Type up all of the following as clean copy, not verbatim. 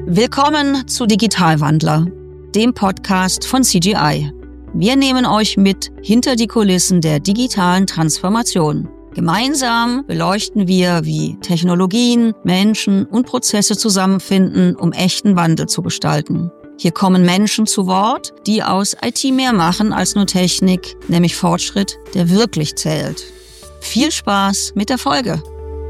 Willkommen zu Digitalwandler, dem Podcast von CGI. Wir nehmen euch mit hinter die Kulissen der digitalen Transformation. Gemeinsam beleuchten wir, wie Technologien, Menschen und Prozesse zusammenfinden, um echten Wandel zu gestalten. Hier kommen Menschen zu Wort, die aus IT mehr machen als nur Technik, nämlich Fortschritt, der wirklich zählt. Viel Spaß mit der Folge!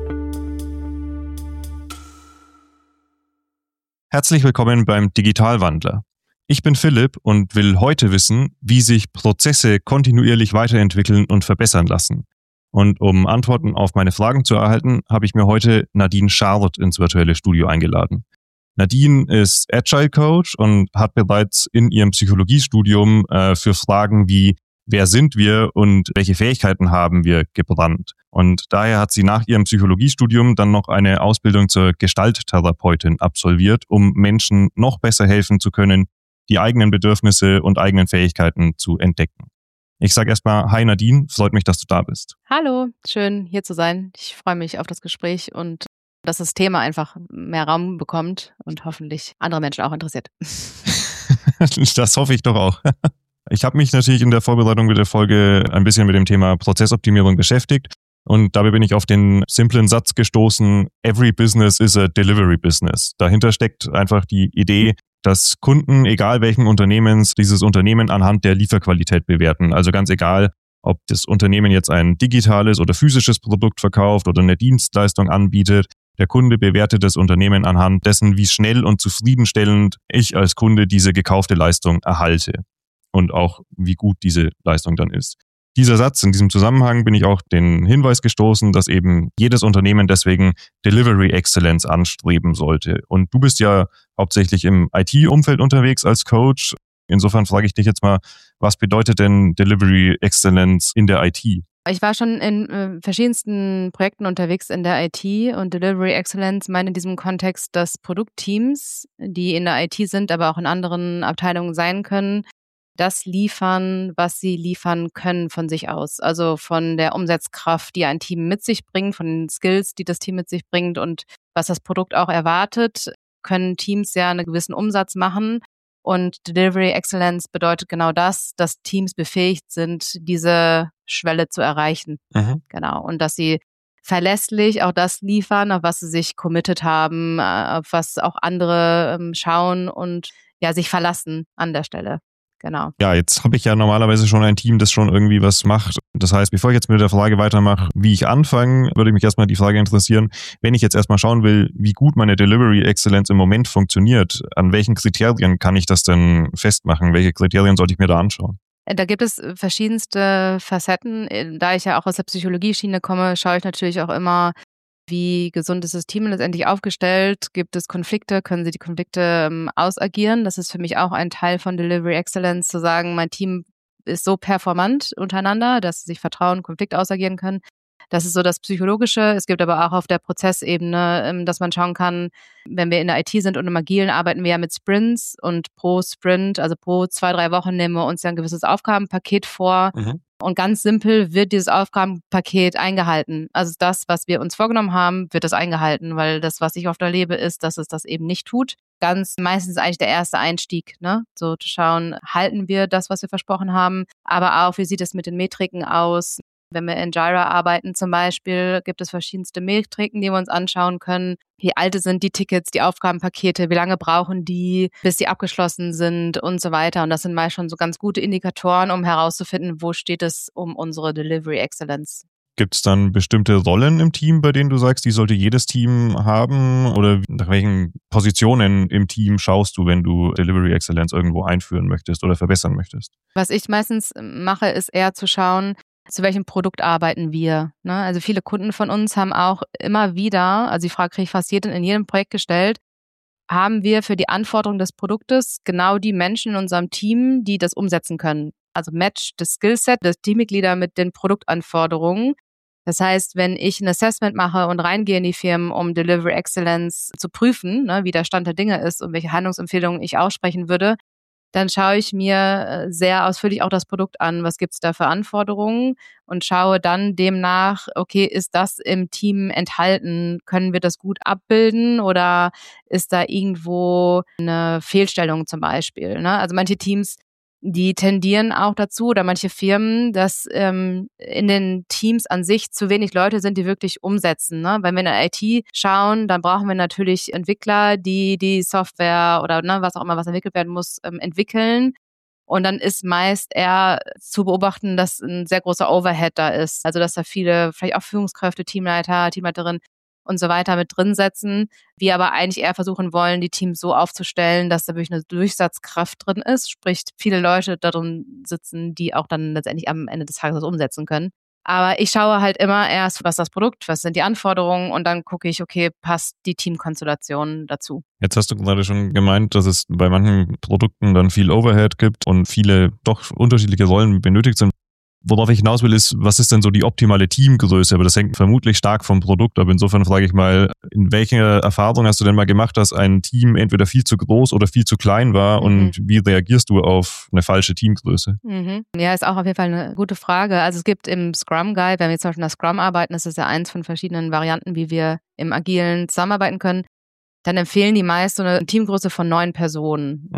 Herzlich willkommen beim Digitalwandler. Ich bin Philipp und will heute wissen, wie sich Prozesse kontinuierlich weiterentwickeln und verbessern lassen. Und um Antworten auf meine Fragen zu erhalten, habe ich mir heute Nadine Schardt ins virtuelle Studio eingeladen. Nadine ist Agile Coach und hat bereits in ihrem Psychologiestudium für Fragen wie wer sind wir und welche Fähigkeiten haben wir gebrannt. Und daher hat sie nach ihrem Psychologiestudium dann noch eine Ausbildung zur Gestalttherapeutin absolviert, um Menschen noch besser helfen zu können, die eigenen Bedürfnisse und eigenen Fähigkeiten zu entdecken. Ich sage erstmal, hi Nadine, freut mich, dass du da bist. Hallo, schön hier zu sein. Ich freue mich auf das Gespräch und dass das Thema einfach mehr Raum bekommt und hoffentlich andere Menschen auch interessiert. Das hoffe ich doch auch. Ich habe mich natürlich in der Vorbereitung der Folge ein bisschen mit dem Thema Prozessoptimierung beschäftigt und dabei bin ich auf den simplen Satz gestoßen, every business is a delivery business. Dahinter steckt einfach die Idee, dass Kunden, egal welchen Unternehmens, dieses Unternehmen anhand der Lieferqualität bewerten. Also ganz egal, ob das Unternehmen jetzt ein digitales oder physisches Produkt verkauft oder eine Dienstleistung anbietet. Der Kunde bewertet das Unternehmen anhand dessen, wie schnell und zufriedenstellend ich als Kunde diese gekaufte Leistung erhalte. Und auch, wie gut diese Leistung dann ist. Dieser Satz, in diesem Zusammenhang bin ich auch den Hinweis gestoßen, dass eben jedes Unternehmen deswegen Delivery Excellence anstreben sollte. Und du bist ja hauptsächlich im IT-Umfeld unterwegs als Coach. Insofern frage ich dich jetzt mal, was bedeutet denn Delivery Excellence in der IT? Ich war schon in verschiedensten Projekten unterwegs in der IT und Delivery Excellence meint in diesem Kontext, dass Produktteams, die in der IT sind, aber auch in anderen Abteilungen sein können, das liefern, was sie liefern können von sich aus. Also von der Umsatzkraft, die ein Team mit sich bringt, von den Skills, die das Team mit sich bringt und was das Produkt auch erwartet, können Teams ja einen gewissen Umsatz machen. Und Delivery Excellence bedeutet genau das, dass Teams befähigt sind, diese Schwelle zu erreichen. Genau. Und dass sie verlässlich auch das liefern, auf was sie sich committed haben, auf was auch andere schauen und ja sich verlassen an der Stelle. Genau. Ja, jetzt habe ich ja normalerweise schon ein Team, das schon irgendwie was macht. Das heißt, bevor ich jetzt mit der Frage weitermache, wie ich anfange, würde mich erstmal die Frage interessieren, wenn ich jetzt erstmal schauen will, wie gut meine Delivery Excellence im Moment funktioniert, an welchen Kriterien kann ich das denn festmachen? Welche Kriterien sollte ich mir da anschauen? Da gibt es verschiedenste Facetten. Da ich ja auch aus der Psychologie-Schiene komme, schaue ich natürlich auch immer, wie gesund ist das Team letztendlich aufgestellt? Gibt es Konflikte? Können sie die Konflikte ausagieren? Das ist für mich auch ein Teil von Delivery Excellence, zu sagen, mein Team ist so performant untereinander, dass sie sich vertrauen, Konflikt ausagieren können. Das ist so das Psychologische. Es gibt aber auch auf der Prozessebene, dass man schauen kann, wenn wir in der IT sind und im Agilen arbeiten wir ja mit Sprints und pro Sprint, also pro 2-3 Wochen nehmen wir uns ja ein gewisses Aufgabenpaket vor. Und ganz simpel wird dieses Aufgabenpaket eingehalten. Also das, was wir uns vorgenommen haben, wird das eingehalten, weil das, was ich oft erlebe, ist, dass es das eben nicht tut. Ganz meistens eigentlich der erste Einstieg, ne? So zu schauen, halten wir das, was wir versprochen haben, aber auch, wie sieht es mit den Metriken aus? Wenn wir in Jira arbeiten zum Beispiel, gibt es verschiedenste Metriken, die wir uns anschauen können. Wie alt sind die Tickets, die Aufgabenpakete, wie lange brauchen die, bis die abgeschlossen sind und so weiter. Und das sind meist schon so ganz gute Indikatoren, um herauszufinden, wo steht es um unsere Delivery Excellence. Gibt es dann bestimmte Rollen im Team, bei denen du sagst, die sollte jedes Team haben? Oder nach welchen Positionen im Team schaust du, wenn du Delivery Excellence irgendwo einführen möchtest oder verbessern möchtest? Was ich meistens mache, ist eher zu schauen, zu welchem Produkt arbeiten wir. Ne? Also viele Kunden von uns haben auch immer wieder, also die Frage kriege ich fast in jedem Projekt gestellt, haben wir für die Anforderungen des Produktes genau die Menschen in unserem Team, die das umsetzen können. Also match das Skillset des Teammitglieder mit den Produktanforderungen. Das heißt, wenn ich ein Assessment mache und reingehe in die Firmen, um Delivery Excellence zu prüfen, ne, wie der Stand der Dinge ist und welche Handlungsempfehlungen ich aussprechen würde, dann schaue ich mir sehr ausführlich auch das Produkt an. Was gibt's da für Anforderungen? Und schaue dann demnach, okay, ist das im Team enthalten? Können wir das gut abbilden oder ist da irgendwo eine Fehlstellung zum Beispiel? Ne? Also manche Teams, die tendieren auch dazu oder manche Firmen, dass in den Teams an sich zu wenig Leute sind, die wirklich umsetzen. Ne? Wenn wir in der IT schauen, dann brauchen wir natürlich Entwickler, die Software oder was auch immer, was entwickelt werden muss, entwickeln. Und dann ist meist eher zu beobachten, dass ein sehr großer Overhead da ist. Also dass da viele, vielleicht auch Führungskräfte, Teamleiter, Teamleiterinnen und so weiter mit drin setzen. Wir aber eigentlich eher versuchen wollen, die Teams so aufzustellen, dass da wirklich eine Durchsatzkraft drin ist. Sprich, viele Leute da drin sitzen, die auch dann letztendlich am Ende des Tages das umsetzen können. Aber ich schaue halt immer erst, was ist das Produkt, was sind die Anforderungen und dann gucke ich, okay, passt die Teamkonstellation dazu. Jetzt hast du gerade schon gemeint, dass es bei manchen Produkten dann viel Overhead gibt und viele doch unterschiedliche Rollen benötigt sind. Worauf ich hinaus will, ist, was ist denn so die optimale Teamgröße? Aber das hängt vermutlich stark vom Produkt ab. Insofern frage ich mal, in welcher Erfahrung hast du denn mal gemacht, dass ein Team entweder viel zu groß oder viel zu klein war und wie reagierst du auf eine falsche Teamgröße? Ja, ist auch auf jeden Fall eine gute Frage. Also es gibt im Scrum Guide, wenn wir zum Beispiel nach Scrum arbeiten, das ist ja eins von verschiedenen Varianten, wie wir im Agilen zusammenarbeiten können, dann empfehlen die meist so eine Teamgröße von 9 Personen,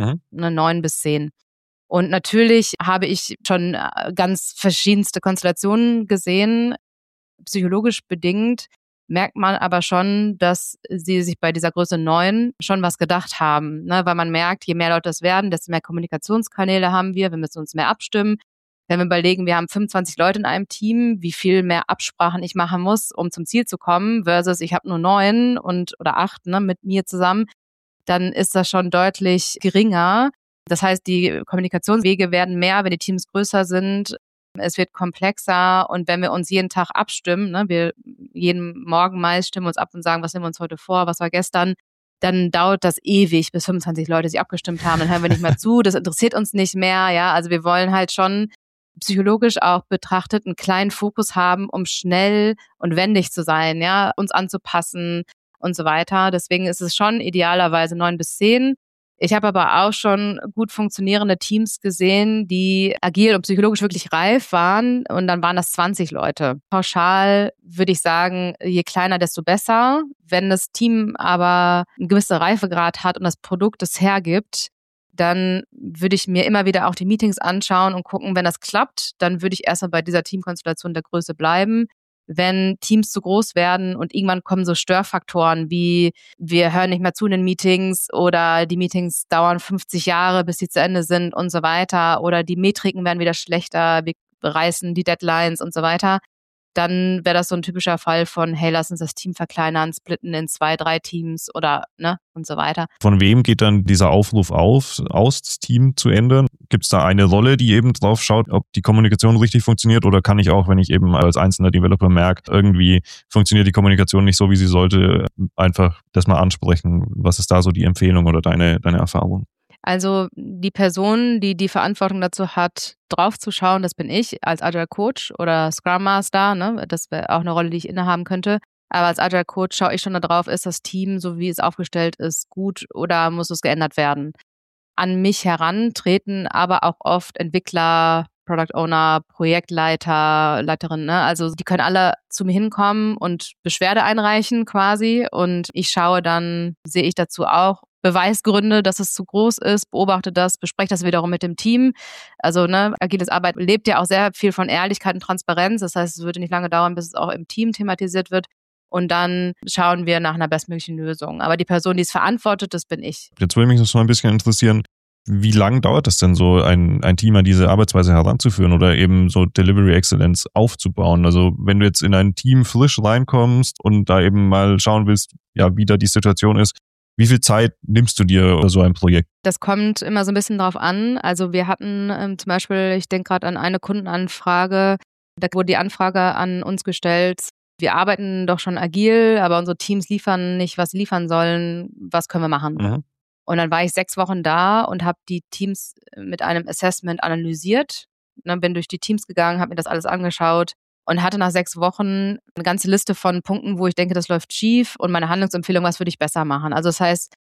9 bis 10. Und natürlich habe ich schon ganz verschiedenste Konstellationen gesehen. Psychologisch bedingt merkt man aber schon, dass sie sich bei dieser Größe 9 schon was gedacht haben. Ne? Weil man merkt, je mehr Leute es werden, desto mehr Kommunikationskanäle haben wir. Wir müssen uns mehr abstimmen. Wenn wir überlegen, wir haben 25 Leute in einem Team, wie viel mehr Absprachen ich machen muss, um zum Ziel zu kommen, versus ich habe nur 9 oder 8 mit mir zusammen, dann ist das schon deutlich geringer. Das heißt, die Kommunikationswege werden mehr, wenn die Teams größer sind. Es wird komplexer und wenn wir uns jeden Tag abstimmen, wir jeden Morgen meist stimmen uns ab und sagen, was nehmen wir uns heute vor, was war gestern, dann dauert das ewig, bis 25 Leute sich abgestimmt haben, dann hören wir nicht mehr zu, das interessiert uns nicht mehr, ja, also wir wollen halt schon psychologisch auch betrachtet einen kleinen Fokus haben, um schnell und wendig zu sein, ja, uns anzupassen und so weiter. Deswegen ist es schon idealerweise 9 bis 10. Ich habe aber auch schon gut funktionierende Teams gesehen, die agil und psychologisch wirklich reif waren und dann waren das 20 Leute. Pauschal würde ich sagen, je kleiner, desto besser. Wenn das Team aber einen gewissen Reifegrad hat und das Produkt es hergibt, dann würde ich mir immer wieder auch die Meetings anschauen und gucken, wenn das klappt, dann würde ich erstmal bei dieser Teamkonstellation der Größe bleiben. Wenn Teams zu groß werden und irgendwann kommen so Störfaktoren wie wir hören nicht mehr zu in den Meetings oder die Meetings dauern 50 Jahre, bis sie zu Ende sind und so weiter oder die Metriken werden wieder schlechter, wir reißen die Deadlines und so weiter, dann wäre das so ein typischer Fall von, hey, lass uns das Team verkleinern, splitten in 2, 3 Teams oder und so weiter. Von wem geht dann dieser Aufruf aus, das Team zu ändern? Gibt es da eine Rolle, die eben drauf schaut, ob die Kommunikation richtig funktioniert oder kann ich auch, wenn ich eben als einzelner Developer merke, irgendwie funktioniert die Kommunikation nicht so, wie sie sollte, einfach das mal ansprechen? Was ist da so die Empfehlung oder deine Erfahrung? Also die Person, die die Verantwortung dazu hat, drauf zu schauen, das bin ich als Agile Coach oder Scrum Master. Das wäre auch eine Rolle, die ich innehaben könnte. Aber als Agile Coach schaue ich schon darauf, ist das Team, so wie es aufgestellt ist, gut oder muss es geändert werden? An mich herantreten aber auch oft Entwickler, Product Owner, Projektleiter, Leiterinnen. Also die können alle zu mir hinkommen und Beschwerde einreichen quasi. Und ich schaue dann, sehe ich dazu auch Beweisgründe, dass es zu groß ist, beobachte das, bespreche das wiederum mit dem Team. Also agiles Arbeit lebt ja auch sehr viel von Ehrlichkeit und Transparenz. Das heißt, es würde nicht lange dauern, bis es auch im Team thematisiert wird. Und dann schauen wir nach einer bestmöglichen Lösung. Aber die Person, die es verantwortet, das bin ich. Jetzt würde mich das mal ein bisschen interessieren, wie lange dauert es denn so, ein Team an diese Arbeitsweise heranzuführen oder eben so Delivery Excellence aufzubauen? Also wenn du jetzt in ein Team frisch reinkommst und da eben mal schauen willst, ja, wie da die Situation ist, wie viel Zeit nimmst du dir oder so ein Projekt? Das kommt immer so ein bisschen drauf an. Also wir hatten zum Beispiel, ich denke gerade an eine Kundenanfrage, da wurde die Anfrage an uns gestellt, wir arbeiten doch schon agil, aber unsere Teams liefern nicht, was sie liefern sollen, was können wir machen? Mhm. Und dann war ich 6 Wochen da und habe die Teams mit einem Assessment analysiert. Bin durch die Teams gegangen, habe mir das alles angeschaut und hatte nach 6 Wochen eine ganze Liste von Punkten, wo ich denke, das läuft schief und meine Handlungsempfehlung, was würde ich besser machen. Also das heißt,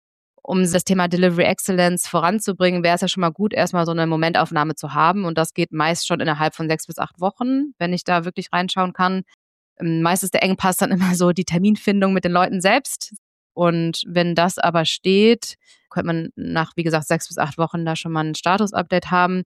Um das Thema Delivery Excellence voranzubringen, wäre es ja schon mal gut, erstmal so eine Momentaufnahme zu haben. Und das geht meist schon innerhalb von 6 bis 8 Wochen, wenn ich da wirklich reinschauen kann. Meist ist der Engpass dann immer so die Terminfindung mit den Leuten selbst. Und wenn das aber steht, könnte man nach, wie gesagt, 6 bis 8 Wochen da schon mal ein Status-Update haben.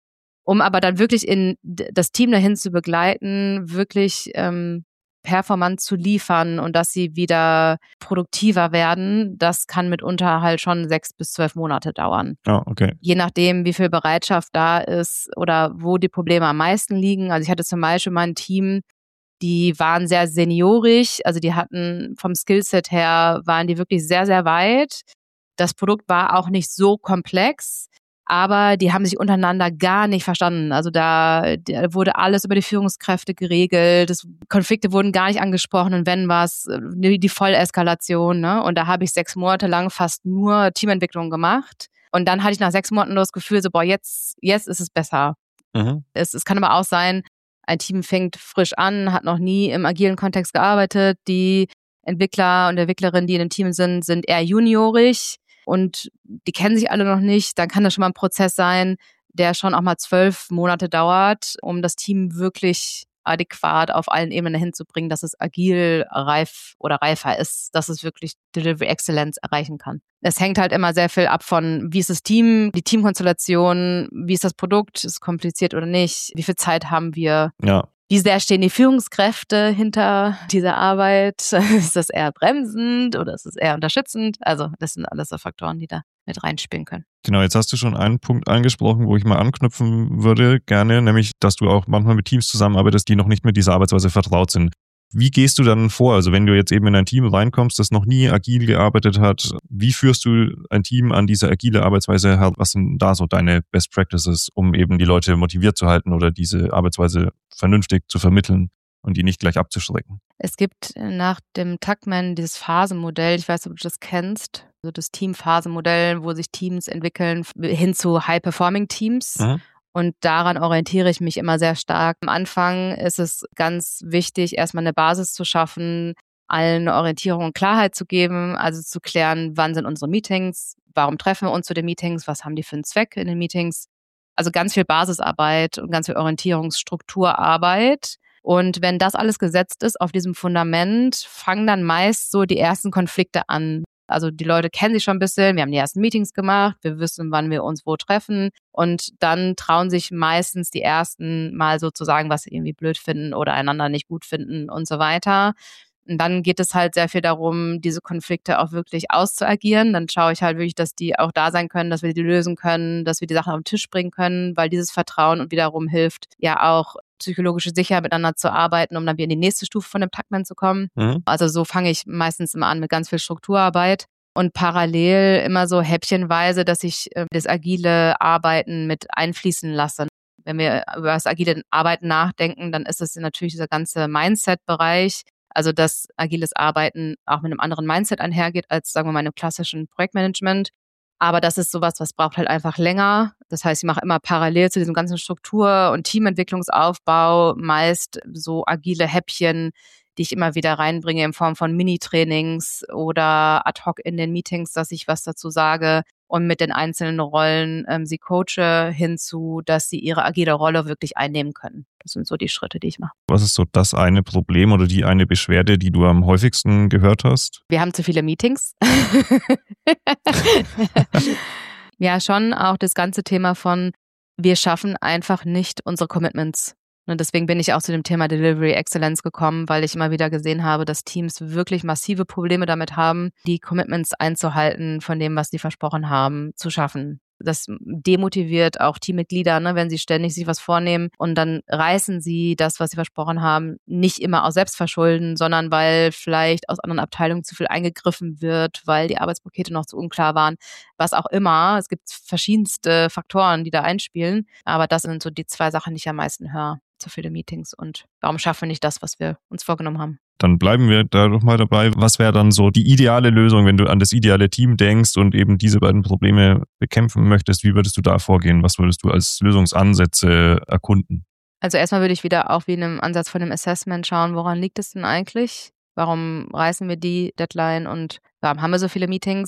Um aber dann wirklich in das Team dahin zu begleiten, wirklich performant zu liefern und dass sie wieder produktiver werden, das kann mitunter halt schon 6 bis 12 Monate dauern. Ah, okay. Je nachdem, wie viel Bereitschaft da ist oder wo die Probleme am meisten liegen. Also ich hatte zum Beispiel mein Team, die waren sehr seniorisch, also die hatten vom Skillset her, waren die wirklich sehr, sehr weit. Das Produkt war auch nicht so komplex, aber die haben sich untereinander gar nicht verstanden. Also da wurde alles über die Führungskräfte geregelt, Konflikte wurden gar nicht angesprochen und wenn was, die Volleskalation. Ne? Und da habe ich 6 Monate lang fast nur Teamentwicklung gemacht. Und dann hatte ich nach 6 Monaten nur das Gefühl, so jetzt ist es besser. Mhm. Es kann aber auch sein, ein Team fängt frisch an, hat noch nie im agilen Kontext gearbeitet. Die Entwickler und Entwicklerinnen, die in dem Team sind eher juniorisch. Und die kennen sich alle noch nicht, dann kann das schon mal ein Prozess sein, der schon auch mal 12 Monate dauert, um das Team wirklich adäquat auf allen Ebenen hinzubringen, dass es agil reif oder reifer ist, dass es wirklich Delivery Excellence erreichen kann. Es hängt halt immer sehr viel ab von, wie ist das Team, die Teamkonstellation, wie ist das Produkt, ist es kompliziert oder nicht, wie viel Zeit haben wir. Ja. Wie sehr stehen die Führungskräfte hinter dieser Arbeit? Ist das eher bremsend oder ist es eher unterstützend? Also das sind alles so Faktoren, die da mit reinspielen können. Genau, jetzt hast du schon einen Punkt angesprochen, wo ich mal anknüpfen würde, gerne, nämlich, dass du auch manchmal mit Teams zusammenarbeitest, die noch nicht mit dieser Arbeitsweise vertraut sind. Wie gehst du dann vor? Also wenn du jetzt eben in ein Team reinkommst, das noch nie agil gearbeitet hat, wie führst du ein Team an diese agile Arbeitsweise her? Was sind da so deine Best Practices, um eben die Leute motiviert zu halten oder diese Arbeitsweise vernünftig zu vermitteln und die nicht gleich abzuschrecken? Es gibt nach dem Tuckman dieses Phasenmodell, ich weiß nicht, ob du das kennst, also das Teamphasenmodell, wo sich Teams entwickeln hin zu High-Performing-Teams. Mhm. Und daran orientiere ich mich immer sehr stark. Am Anfang ist es ganz wichtig, erstmal eine Basis zu schaffen, allen eine Orientierung und Klarheit zu geben, also zu klären, wann sind unsere Meetings, warum treffen wir uns zu den Meetings, was haben die für einen Zweck in den Meetings. Also ganz viel Basisarbeit und ganz viel Orientierungsstrukturarbeit. Und wenn das alles gesetzt ist auf diesem Fundament, fangen dann meist so die ersten Konflikte an. Also die Leute kennen sich schon ein bisschen, wir haben die ersten Meetings gemacht, wir wissen, wann wir uns wo treffen und dann trauen sich meistens die ersten mal so zu sagen, was sie irgendwie blöd finden oder einander nicht gut finden und so weiter. Und dann geht es halt sehr viel darum, diese Konflikte auch wirklich auszuagieren. Dann schaue ich halt wirklich, dass die auch da sein können, dass wir die lösen können, dass wir die Sachen auf den Tisch bringen können, weil dieses Vertrauen und wiederum hilft ja auch psychologische Sicherheit miteinander zu arbeiten, um dann wieder in die nächste Stufe von dem Tuckman zu kommen. Mhm. Also so fange ich meistens immer an mit ganz viel Strukturarbeit und parallel immer so häppchenweise, dass ich das agile Arbeiten mit einfließen lasse. Wenn wir über das agile Arbeiten nachdenken, dann ist es natürlich dieser ganze Mindset-Bereich, also dass agiles Arbeiten auch mit einem anderen Mindset einhergeht als, sagen wir mal, einem klassischen Projektmanagement. Aber das ist sowas, was braucht halt einfach länger. Das heißt, ich mache immer parallel zu diesem ganzen Struktur- und Teamentwicklungsaufbau meist so agile Häppchen, die ich immer wieder reinbringe in Form von Mini-Trainings oder ad hoc in den Meetings, dass ich was dazu sage und mit den einzelnen Rollen sie coache hinzu, dass sie ihre agile Rolle wirklich einnehmen können. Das sind so die Schritte, die ich mache. Was ist so das eine Problem oder die eine Beschwerde, die du am häufigsten gehört hast? Wir haben zu viele Meetings. Ja, schon auch das ganze Thema von, wir schaffen einfach nicht unsere Commitments. Und deswegen bin ich auch zu dem Thema Delivery Excellence gekommen, weil ich immer wieder gesehen habe, dass Teams wirklich massive Probleme damit haben, die Commitments einzuhalten, von dem, was sie versprochen haben, zu schaffen. Das demotiviert auch Teammitglieder, ne, wenn sie ständig sich was vornehmen und dann reißen sie das, was sie versprochen haben, nicht immer aus Selbstverschulden, sondern weil vielleicht aus anderen Abteilungen zu viel eingegriffen wird, weil die Arbeitspakete noch zu unklar waren, was auch immer. Es gibt verschiedenste Faktoren, die da einspielen, aber das sind so die 2 Sachen, die ich am meisten höre. Zu viele Meetings und warum schaffen wir nicht das, was wir uns vorgenommen haben? Dann bleiben wir da doch mal dabei. Was wäre dann so die ideale Lösung, wenn du an das ideale Team denkst und eben diese beiden Probleme bekämpfen möchtest? Wie würdest du da vorgehen? Was würdest du als Lösungsansätze erkunden? Also erstmal würde ich wieder auch wie in einem Ansatz von einem Assessment schauen, woran liegt es denn eigentlich? Warum reißen wir die Deadline und warum haben wir so viele Meetings?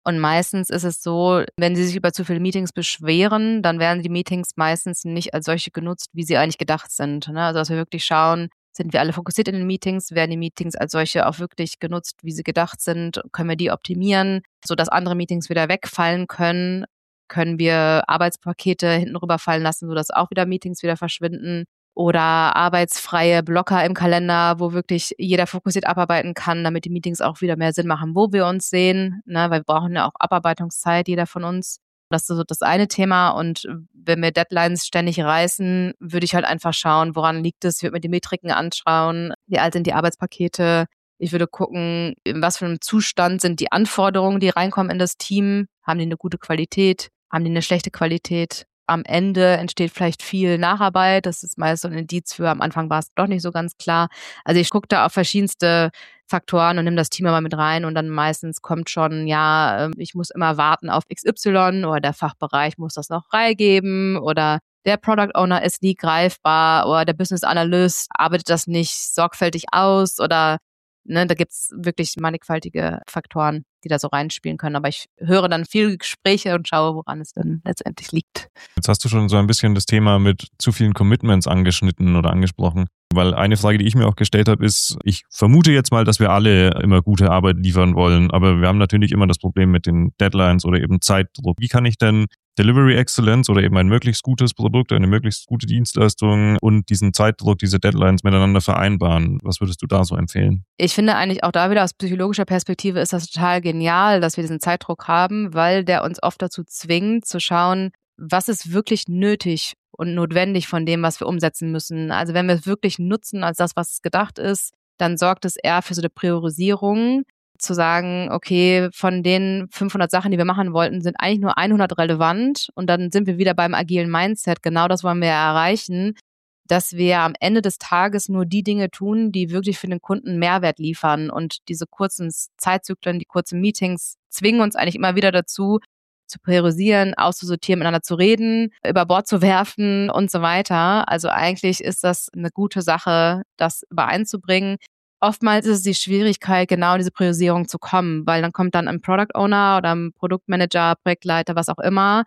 Und meistens ist es so, wenn sie sich über zu viele Meetings beschweren, dann werden die Meetings meistens nicht als solche genutzt, wie sie eigentlich gedacht sind. Also dass wir wirklich schauen, sind wir alle fokussiert in den Meetings, werden die Meetings als solche auch wirklich genutzt, wie sie gedacht sind, können wir die optimieren, sodass andere Meetings wieder wegfallen können, können wir Arbeitspakete hinten rüberfallen lassen, sodass auch wieder Meetings wieder verschwinden oder arbeitsfreie Blocker im Kalender, wo wirklich jeder fokussiert abarbeiten kann, damit die Meetings auch wieder mehr Sinn machen, wo wir uns sehen, weil wir brauchen ja auch Abarbeitungszeit, jeder von uns. Das ist so das eine Thema. Und wenn wir Deadlines ständig reißen, würde ich halt einfach schauen, woran liegt es. Ich würde mir die Metriken anschauen, wie alt sind die Arbeitspakete. Ich würde gucken, in was für einem Zustand sind die Anforderungen, die reinkommen in das Team. Haben die eine gute Qualität? Haben die eine schlechte Qualität? Am Ende entsteht vielleicht viel Nacharbeit. Das ist meist so ein Indiz für, am Anfang war es doch nicht so ganz klar. Also ich gucke da auf verschiedenste Faktoren und nehme das Team immer mit rein und dann meistens kommt schon, ich muss immer warten auf XY oder der Fachbereich muss das noch freigeben oder der Product Owner ist nie greifbar oder der Business Analyst arbeitet das nicht sorgfältig aus oder da gibt's wirklich mannigfaltige Faktoren, die da so reinspielen können. Aber ich höre dann viele Gespräche und schaue, woran es dann letztendlich liegt. Jetzt hast du schon so ein bisschen das Thema mit zu vielen Commitments angeschnitten oder angesprochen. Weil eine Frage, die ich mir auch gestellt habe, ist, ich vermute jetzt mal, dass wir alle immer gute Arbeit liefern wollen, aber wir haben natürlich immer das Problem mit den Deadlines oder eben Zeitdruck. Wie kann ich denn Delivery Excellence oder eben ein möglichst gutes Produkt, eine möglichst gute Dienstleistung und diesen Zeitdruck, diese Deadlines miteinander vereinbaren? Was würdest du da so empfehlen? Ich finde eigentlich auch da wieder aus psychologischer Perspektive ist das total genial, dass wir diesen Zeitdruck haben, weil der uns oft dazu zwingt, zu schauen, was ist wirklich nötig und notwendig von dem, was wir umsetzen müssen. Also wenn wir es wirklich nutzen als das, was gedacht ist, dann sorgt es eher für so eine Priorisierung, zu sagen, okay, von den 500 Sachen, die wir machen wollten, sind eigentlich nur 100 relevant und dann sind wir wieder beim agilen Mindset. Genau das wollen wir erreichen, dass wir am Ende des Tages nur die Dinge tun, die wirklich für den Kunden Mehrwert liefern und diese kurzen Zeitzyklen, die kurzen Meetings zwingen uns eigentlich immer wieder dazu, zu priorisieren, auszusortieren, miteinander zu reden, über Bord zu werfen und so weiter. Also eigentlich ist das eine gute Sache, das übereinzubringen. Oftmals ist es die Schwierigkeit, genau in diese Priorisierung zu kommen, weil dann kommt dann ein Product Owner oder ein Produktmanager, Projektleiter, was auch immer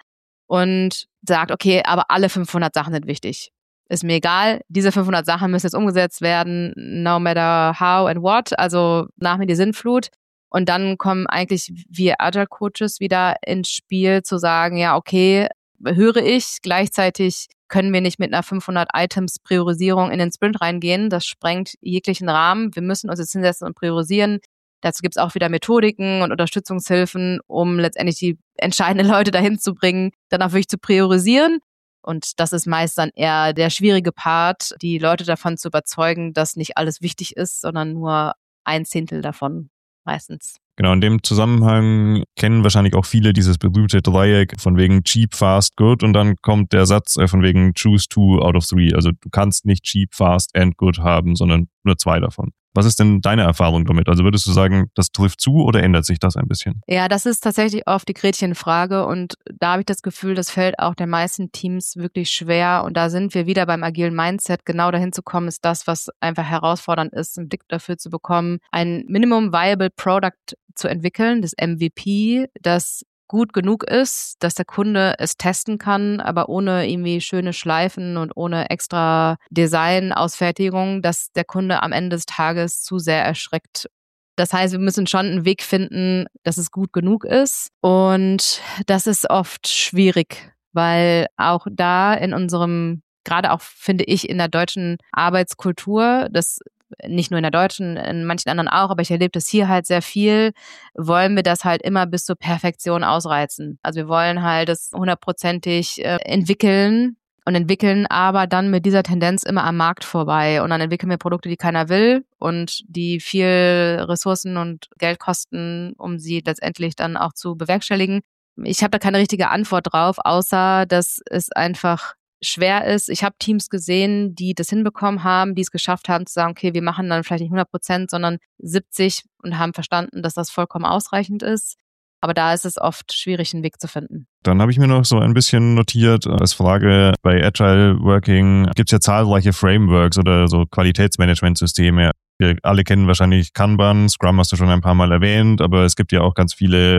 und sagt, okay, aber alle 500 Sachen sind wichtig. Ist mir egal, diese 500 Sachen müssen jetzt umgesetzt werden, no matter how and what, also nach mir die Sinnflut. Und dann kommen eigentlich wir Agile Coaches wieder ins Spiel, zu sagen, ja, okay, höre ich, gleichzeitig können wir nicht mit einer 500 Items Priorisierung in den Sprint reingehen. Das sprengt jeglichen Rahmen. Wir müssen uns jetzt hinsetzen und priorisieren. Dazu gibt es auch wieder Methodiken und Unterstützungshilfen, um letztendlich die entscheidenden Leute dahin zu bringen, dann auch wirklich zu priorisieren. Und das ist meist dann eher der schwierige Part, die Leute davon zu überzeugen, dass nicht alles wichtig ist, sondern nur 1/10 davon meistens. Genau, in dem Zusammenhang kennen wahrscheinlich auch viele dieses berühmte Dreieck von wegen cheap, fast, good und dann kommt der Satz von wegen choose 2 out of 3. Also du kannst nicht cheap, fast and good haben, sondern nur 2 davon. Was ist denn deine Erfahrung damit? Also würdest du sagen, das trifft zu oder ändert sich das ein bisschen? Ja, das ist tatsächlich oft die Gretchenfrage und da habe ich das Gefühl, das fällt auch den meisten Teams wirklich schwer und da sind wir wieder beim agilen Mindset. Genau dahin zu kommen, ist das, was einfach herausfordernd ist, einen Blick dafür zu bekommen, ein Minimum Viable Product zu entwickeln, das MVP, das gut genug ist, dass der Kunde es testen kann, aber ohne irgendwie schöne Schleifen und ohne extra Design-Ausfertigung, dass der Kunde am Ende des Tages zu sehr erschreckt. Das heißt, wir müssen schon einen Weg finden, dass es gut genug ist und das ist oft schwierig, weil auch da in unserem, gerade auch finde ich in der deutschen Arbeitskultur, das nicht nur in der deutschen, in manchen anderen auch, aber ich erlebe das hier halt sehr viel, wollen wir das halt immer bis zur Perfektion ausreizen. Also wir wollen halt das 100%ig entwickeln und entwickeln aber dann mit dieser Tendenz immer am Markt vorbei und dann entwickeln wir Produkte, die keiner will und die viel Ressourcen und Geld kosten, um sie letztendlich dann auch zu bewerkstelligen. Ich habe da keine richtige Antwort drauf, außer dass es einfach schwer ist. Ich habe Teams gesehen, die das hinbekommen haben, die es geschafft haben zu sagen, okay, wir machen dann vielleicht nicht 100%, sondern 70% und haben verstanden, dass das vollkommen ausreichend ist. Aber da ist es oft schwierig, einen Weg zu finden. Dann habe ich mir noch so ein bisschen notiert als Frage, bei Agile Working gibt es ja zahlreiche Frameworks oder so Qualitätsmanagementsysteme. Wir alle kennen wahrscheinlich Kanban, Scrum hast du schon ein paar Mal erwähnt, aber es gibt ja auch ganz viele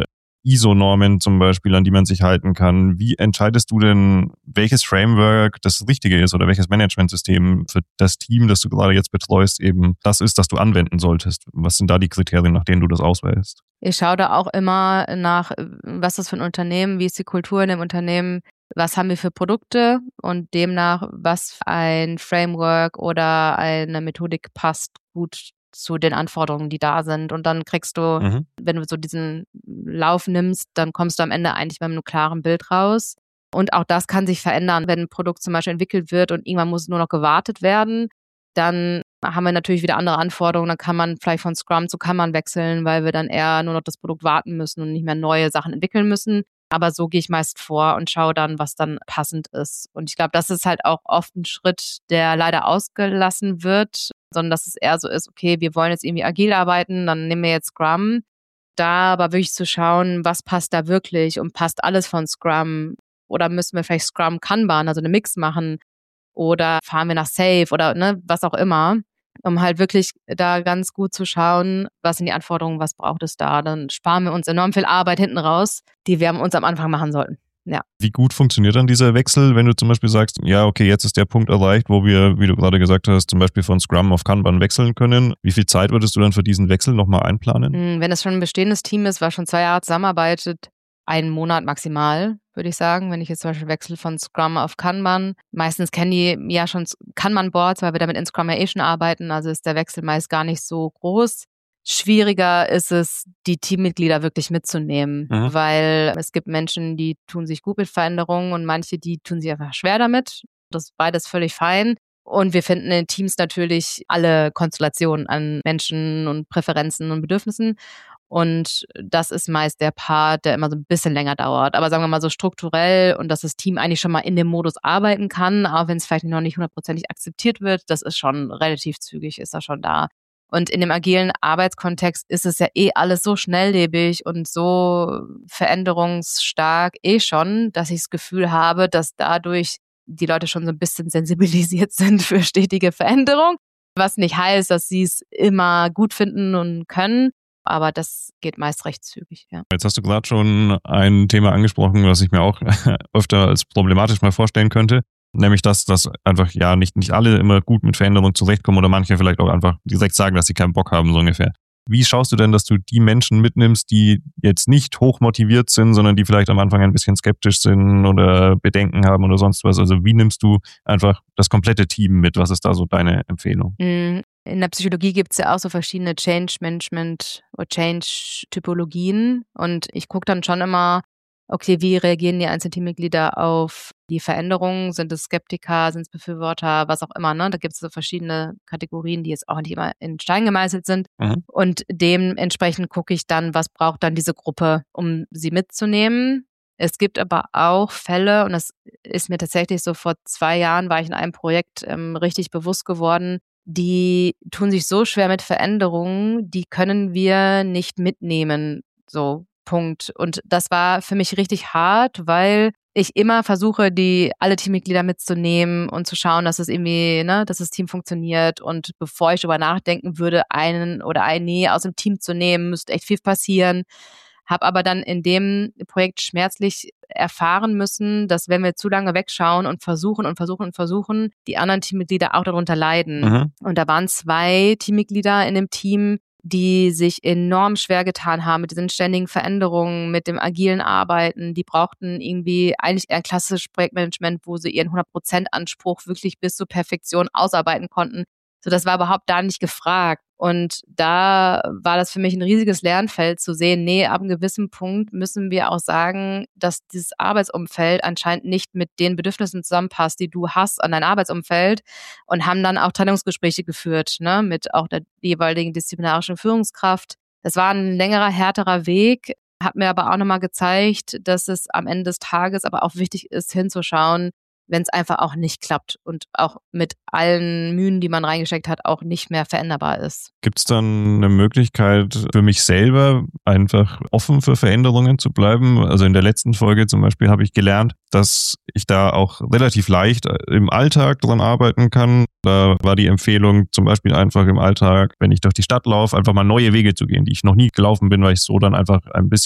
ISO-Normen zum Beispiel, an die man sich halten kann. Wie entscheidest du denn, welches Framework das Richtige ist oder welches Managementsystem für das Team, das du gerade jetzt betreust, eben das ist, das du anwenden solltest? Was sind da die Kriterien, nach denen du das auswählst? Ich schaue da auch immer nach, was ist das für ein Unternehmen, wie ist die Kultur in dem Unternehmen, was haben wir für Produkte und demnach, was für ein Framework oder eine Methodik passt gut zu den Anforderungen, die da sind. Und dann kriegst du, wenn du so diesen Lauf nimmst, dann kommst du am Ende eigentlich mit einem klaren Bild raus. Und auch das kann sich verändern. Wenn ein Produkt zum Beispiel entwickelt wird und irgendwann muss nur noch gewartet werden, dann haben wir natürlich wieder andere Anforderungen. Dann kann man vielleicht von Scrum zu Kanban wechseln, weil wir dann eher nur noch das Produkt warten müssen und nicht mehr neue Sachen entwickeln müssen. Aber so gehe ich meist vor und schaue dann, was dann passend ist. Und ich glaube, das ist halt auch oft ein Schritt, der leider ausgelassen wird, sondern dass es eher so ist, okay, wir wollen jetzt irgendwie agil arbeiten, dann nehmen wir jetzt Scrum. Da aber wirklich zu schauen, was passt da wirklich und passt alles von Scrum? Oder müssen wir vielleicht Scrum Kanban, also eine Mix machen? Oder fahren wir nach Safe oder was auch immer, um halt wirklich da ganz gut zu schauen, was sind die Anforderungen, was braucht es da. Dann sparen wir uns enorm viel Arbeit hinten raus, die wir uns am Anfang machen sollten. Ja. Wie gut funktioniert dann dieser Wechsel, wenn du zum Beispiel sagst, ja, okay, jetzt ist der Punkt erreicht, wo wir, wie du gerade gesagt hast, zum Beispiel von Scrum auf Kanban wechseln können. Wie viel Zeit würdest du dann für diesen Wechsel nochmal einplanen? Wenn es schon ein bestehendes Team ist, was schon 2 Jahre zusammenarbeitet, 1 Monat maximal, würde ich sagen. Wenn ich jetzt zum Beispiel wechsle von Scrum auf Kanban. Meistens kennen die ja schon Kanban-Boards, weil wir damit in Scrum ja schon arbeiten. Also ist der Wechsel meist gar nicht so groß. Schwieriger ist es, die Teammitglieder wirklich mitzunehmen, weil es gibt Menschen, die tun sich gut mit Veränderungen und manche, die tun sich einfach schwer damit. Das ist beides völlig fein. Und wir finden in Teams natürlich alle Konstellationen an Menschen und Präferenzen und Bedürfnissen. Und das ist meist der Part, der immer so ein bisschen länger dauert. Aber sagen wir mal so strukturell und dass das Team eigentlich schon mal in dem Modus arbeiten kann, auch wenn es vielleicht noch nicht 100% akzeptiert wird, das ist schon relativ zügig, ist das schon da. Und in dem agilen Arbeitskontext ist es ja alles so schnelllebig und so veränderungsstark schon, dass ich das Gefühl habe, dass dadurch die Leute schon so ein bisschen sensibilisiert sind für stetige Veränderung. Was nicht heißt, dass sie es immer gut finden und können. Aber das geht meist recht zügig, ja. Jetzt hast du gerade schon ein Thema angesprochen, was ich mir auch öfter als problematisch mal vorstellen könnte. Nämlich dass einfach ja nicht alle immer gut mit Veränderungen zurechtkommen oder manche vielleicht auch einfach direkt sagen, dass sie keinen Bock haben, so ungefähr. Wie schaust du denn, dass du die Menschen mitnimmst, die jetzt nicht hoch motiviert sind, sondern die vielleicht am Anfang ein bisschen skeptisch sind oder Bedenken haben oder sonst was? Also wie nimmst du einfach das komplette Team mit? Was ist da so deine Empfehlung? In der Psychologie gibt es ja auch so verschiedene Change-Management- oder Change-Typologien. Und ich gucke dann schon immer, okay, wie reagieren die einzelnen Teammitglieder auf die Veränderungen? Sind es Skeptiker, sind es Befürworter, was auch immer, ne? Da gibt es so verschiedene Kategorien, die jetzt auch nicht immer in Stein gemeißelt sind. Und dementsprechend gucke ich dann, was braucht dann diese Gruppe, um sie mitzunehmen. Es gibt aber auch Fälle, und das ist mir tatsächlich so vor 2 Jahren, war ich in einem Projekt richtig bewusst geworden, die tun sich so schwer mit Veränderungen, die können wir nicht mitnehmen, so. Punkt. Und das war für mich richtig hart, weil ich immer versuche, alle Teammitglieder mitzunehmen und zu schauen, dass es irgendwie, dass das Team funktioniert. Und bevor ich darüber nachdenken würde, einen oder eine aus dem Team zu nehmen, müsste echt viel passieren. Habe aber dann in dem Projekt schmerzlich erfahren müssen, dass wenn wir zu lange wegschauen und versuchen, die anderen Teammitglieder auch darunter leiden. Und da waren 2 Teammitglieder in dem Team, die sich enorm schwer getan haben mit diesen ständigen Veränderungen, mit dem agilen Arbeiten. Die brauchten irgendwie eigentlich eher ein klassisches Projektmanagement, wo sie ihren 100% Anspruch wirklich bis zur Perfektion ausarbeiten konnten. So, das war überhaupt da nicht gefragt. Und da war das für mich ein riesiges Lernfeld zu sehen, ab einem gewissen Punkt müssen wir auch sagen, dass dieses Arbeitsumfeld anscheinend nicht mit den Bedürfnissen zusammenpasst, die du hast an dein Arbeitsumfeld, und haben dann auch Trennungsgespräche geführt, mit auch der jeweiligen disziplinarischen Führungskraft. Das war ein längerer, härterer Weg, hat mir aber auch nochmal gezeigt, dass es am Ende des Tages aber auch wichtig ist, hinzuschauen, wenn es einfach auch nicht klappt und auch mit allen Mühen, die man reingesteckt hat, auch nicht mehr veränderbar ist. Gibt es dann eine Möglichkeit für mich selber, einfach offen für Veränderungen zu bleiben? Also in der letzten Folge zum Beispiel habe ich gelernt, dass ich da auch relativ leicht im Alltag dran arbeiten kann. Da war die Empfehlung zum Beispiel einfach im Alltag, wenn ich durch die Stadt laufe, einfach mal neue Wege zu gehen, die ich noch nie gelaufen bin, weil ich so dann einfach ein bisschen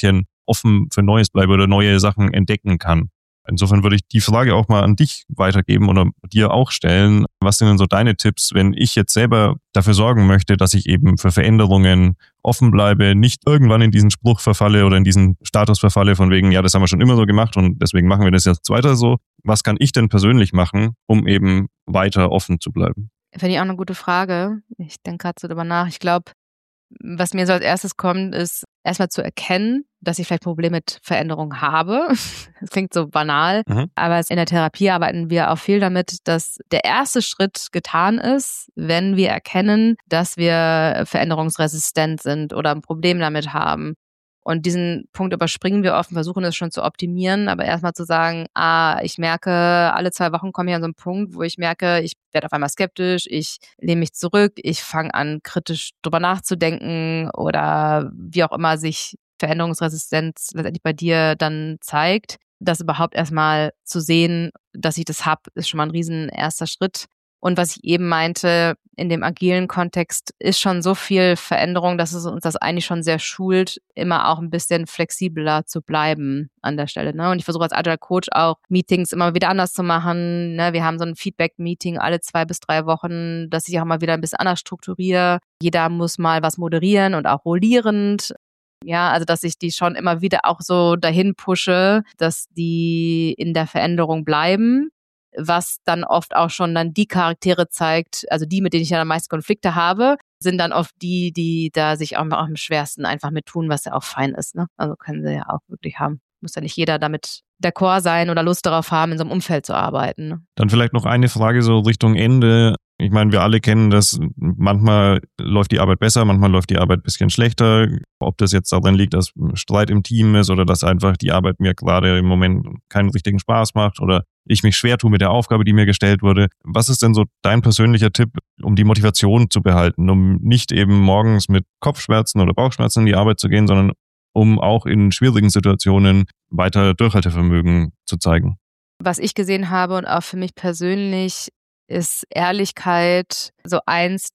offen für Neues bleibe oder neue Sachen entdecken kann. Insofern würde ich die Frage auch mal an dich weitergeben oder dir auch stellen. Was sind denn so deine Tipps, wenn ich jetzt selber dafür sorgen möchte, dass ich eben für Veränderungen offen bleibe, nicht irgendwann in diesen Spruch verfalle oder in diesen Status verfalle von wegen, ja, das haben wir schon immer so gemacht und deswegen machen wir das jetzt weiter so. Was kann ich denn persönlich machen, um eben weiter offen zu bleiben? Finde ich auch eine gute Frage. Ich denke gerade so drüber nach. Ich glaube, was mir so als erstes kommt, ist erstmal zu erkennen, dass ich vielleicht Probleme mit Veränderung habe. Das klingt so banal, aber in der Therapie arbeiten wir auch viel damit, dass der erste Schritt getan ist, wenn wir erkennen, dass wir veränderungsresistent sind oder ein Problem damit haben. Und diesen Punkt überspringen wir oft, versuchen es schon zu optimieren, aber erstmal zu sagen, ich merke, alle 2 Wochen komme ich an so einen Punkt, wo ich merke, ich werde auf einmal skeptisch, ich lehne mich zurück, ich fange an, kritisch drüber nachzudenken oder wie auch immer sich Veränderungsresistenz letztendlich bei dir dann zeigt. Das überhaupt erstmal zu sehen, dass ich das habe, ist schon mal ein riesen erster Schritt. Und was ich eben meinte, in dem agilen Kontext ist schon so viel Veränderung, dass es uns das eigentlich schon sehr schult, immer auch ein bisschen flexibler zu bleiben an der Stelle. Ne? Und ich versuche als Agile Coach auch Meetings immer wieder anders zu machen. Ne? Wir haben so ein Feedback-Meeting alle 2 bis 3 Wochen, dass ich auch mal wieder ein bisschen anders strukturiere. Jeder muss mal was moderieren und auch rollierend. Ja, also dass ich die schon immer wieder auch so dahin pushe, dass die in der Veränderung bleiben, was dann oft auch schon dann die Charaktere zeigt, also die, mit denen ich ja am meisten Konflikte habe, sind dann oft die da sich auch am schwersten einfach mit tun, was ja auch fein ist. Ne? Also können sie ja auch wirklich haben. Muss ja nicht jeder damit d'accord sein oder Lust darauf haben, in so einem Umfeld zu arbeiten. Ne? Dann vielleicht noch eine Frage so Richtung Ende. Ich meine, wir alle kennen das, manchmal läuft die Arbeit besser, manchmal läuft die Arbeit ein bisschen schlechter. Ob das jetzt daran liegt, dass Streit im Team ist oder dass einfach die Arbeit mir gerade im Moment keinen richtigen Spaß macht oder ich mich schwer tue mit der Aufgabe, die mir gestellt wurde. Was ist denn so dein persönlicher Tipp, um die Motivation zu behalten, um nicht eben morgens mit Kopfschmerzen oder Bauchschmerzen in die Arbeit zu gehen, sondern um auch in schwierigen Situationen weiter Durchhaltevermögen zu zeigen? Was ich gesehen habe und auch für mich persönlich ist Ehrlichkeit so eins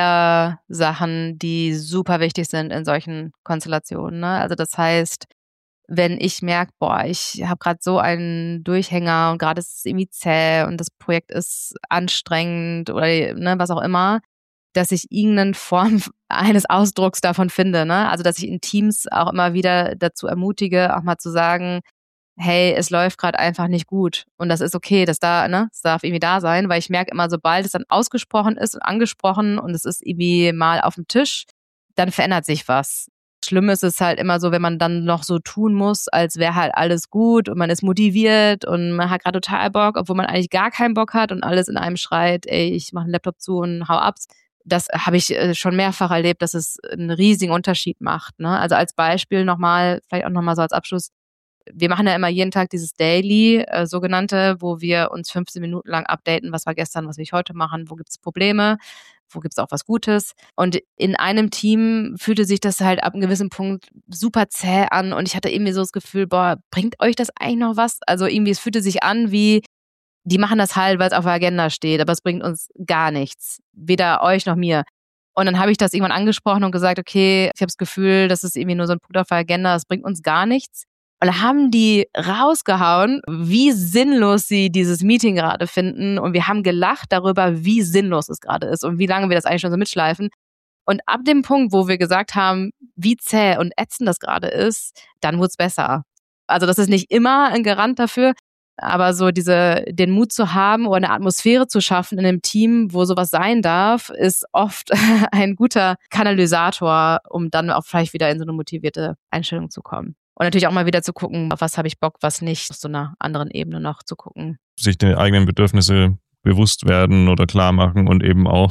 der Sachen, die super wichtig sind in solchen Konstellationen. Ne? Also das heißt, wenn ich merke, ich habe gerade so einen Durchhänger und gerade ist es irgendwie zäh und das Projekt ist anstrengend oder was auch immer, dass ich irgendeine Form eines Ausdrucks davon finde. Ne? Also dass ich in Teams auch immer wieder dazu ermutige, auch mal zu sagen, hey, es läuft gerade einfach nicht gut. Und das ist okay, es darf irgendwie da sein, weil ich merke immer, sobald es dann ausgesprochen ist und angesprochen und es ist irgendwie mal auf dem Tisch, dann verändert sich was. Schlimm ist es halt immer so, wenn man dann noch so tun muss, als wäre halt alles gut und man ist motiviert und man hat gerade total Bock, obwohl man eigentlich gar keinen Bock hat und alles in einem schreit, ey, ich mache den Laptop zu und hau ab. Das habe ich schon mehrfach erlebt, dass es einen riesigen Unterschied macht. Ne? Also als Beispiel nochmal, vielleicht auch nochmal so als Abschluss, wir machen ja immer jeden Tag dieses Daily, sogenannte, wo wir uns 15 Minuten lang updaten, was war gestern, was will ich heute machen, wo gibt es Probleme, wo gibt es auch was Gutes. Und in einem Team fühlte sich das halt ab einem gewissen Punkt super zäh an und ich hatte irgendwie so das Gefühl, bringt euch das eigentlich noch was? Also irgendwie, es fühlte sich an wie, die machen das halt, weil es auf der Agenda steht, aber es bringt uns gar nichts. Weder euch noch mir. Und dann habe ich das irgendwann angesprochen und gesagt, okay, ich habe das Gefühl, das ist irgendwie nur so ein Punkt auf der Agenda, das bringt uns gar nichts. Und da haben die rausgehauen, wie sinnlos sie dieses Meeting gerade finden. Und wir haben gelacht darüber, wie sinnlos es gerade ist und wie lange wir das eigentlich schon so mitschleifen. Und ab dem Punkt, wo wir gesagt haben, wie zäh und ätzend das gerade ist, dann wurde es besser. Also das ist nicht immer ein Garant dafür, aber so den Mut zu haben oder eine Atmosphäre zu schaffen in einem Team, wo sowas sein darf, ist oft ein guter Katalysator, um dann auch vielleicht wieder in so eine motivierte Einstellung zu kommen. Und natürlich auch mal wieder zu gucken, auf was habe ich Bock, was nicht, auf so einer anderen Ebene noch zu gucken. Sich der eigenen Bedürfnisse bewusst werden oder klar machen und eben auch,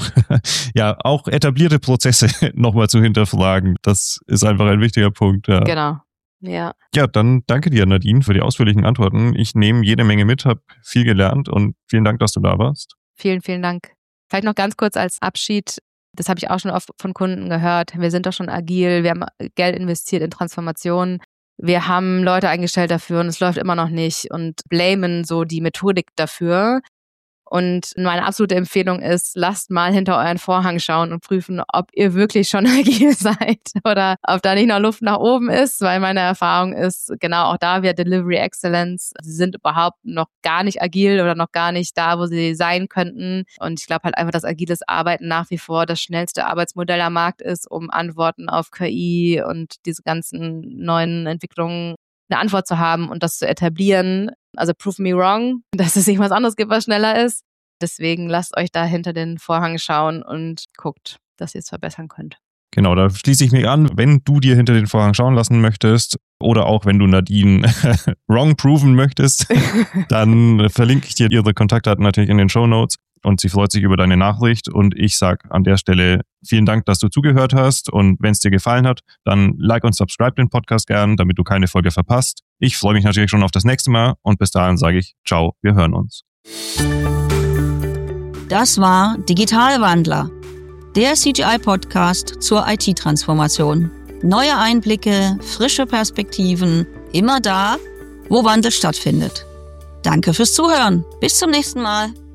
auch etablierte Prozesse nochmal zu hinterfragen. Das ist einfach ein wichtiger Punkt. Ja. Genau. Ja. Ja, dann danke dir, Nadine, für die ausführlichen Antworten. Ich nehme jede Menge mit, habe viel gelernt und vielen Dank, dass du da warst. Vielen, vielen Dank. Vielleicht noch ganz kurz als Abschied. Das habe ich auch schon oft von Kunden gehört. Wir sind doch schon agil, wir haben Geld investiert in Transformation. Wir haben Leute eingestellt dafür und es läuft immer noch nicht und blamen so die Methodik dafür. Und meine absolute Empfehlung ist, lasst mal hinter euren Vorhang schauen und prüfen, ob ihr wirklich schon agil seid oder ob da nicht noch Luft nach oben ist, weil meine Erfahrung ist, genau auch da wieder Delivery Excellence. Sie sind überhaupt noch gar nicht agil oder noch gar nicht da, wo sie sein könnten. Und ich glaube halt einfach, dass agiles Arbeiten nach wie vor das schnellste Arbeitsmodell am Markt ist, um Antworten auf KI und diese ganzen neuen Entwicklungen eine Antwort zu haben und das zu etablieren. Also prove me wrong, dass es nicht was anderes gibt, was schneller ist. Deswegen lasst euch da hinter den Vorhang schauen und guckt, dass ihr es verbessern könnt. Genau, da schließe ich mich an. Wenn du dir hinter den Vorhang schauen lassen möchtest oder auch wenn du Nadine wrong proven möchtest, dann verlinke ich dir ihre Kontaktdaten natürlich in den Shownotes und sie freut sich über deine Nachricht und ich sage an der Stelle vielen Dank, dass du zugehört hast und wenn es dir gefallen hat, dann like und subscribe den Podcast gern, damit du keine Folge verpasst. Ich freue mich natürlich schon auf das nächste Mal und bis dahin sage ich ciao, wir hören uns. Das war Digitalwandler, der CGI-Podcast zur IT-Transformation. Neue Einblicke, frische Perspektiven, immer da, wo Wandel stattfindet. Danke fürs Zuhören. Bis zum nächsten Mal.